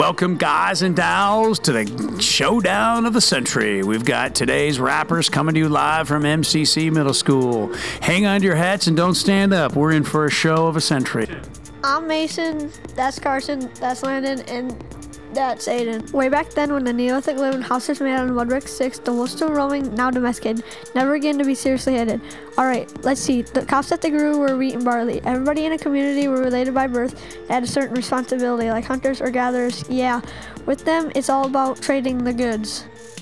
Welcome, guys and dolls, to the showdown of the century. We've got today's rappers coming to you live from MCC Middle School. Hang on to your hats and don't stand up. We're in for a show of a century. I'm Mason, that's Carson, that's Landon, and that's Aiden. Way back then, when the Neolithic lived in houses made out of wood brick sticks, the wolves still roaming, now domesticated, never again to be seriously hidden. Alright, let's see. The crops that they grew were wheat and barley. Everybody in a community were related by birth. They had a certain responsibility, like hunters or gatherers. Yeah, with them, it's all about trading the goods.